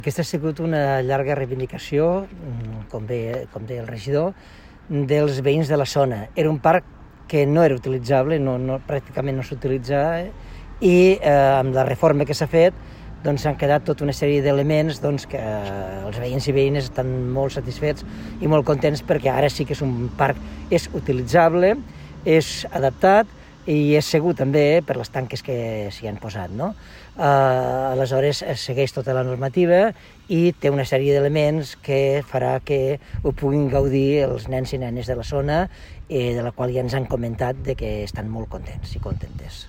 Aquesta ha sigut una llarga reivindicació, com deia el regidor, dels veïns de la zona. Era un parc que no era utilitzable, pràcticament no s'utilitzava, i amb la reforma que s'ha fet s'han quedat tota una sèrie d'elements que els veïns i veïnes estan molt satisfets i molt contents, perquè ara sí que és un parc, és utilitzable, és adaptat i és segur també per les tanques que s'hi han posat, no? Aleshores segueix tota la normativa i té una sèrie d'elements que farà que ho puguin gaudir els nens i nenes de la zona, de la qual ja ens han comentat que estan molt contents i contentes.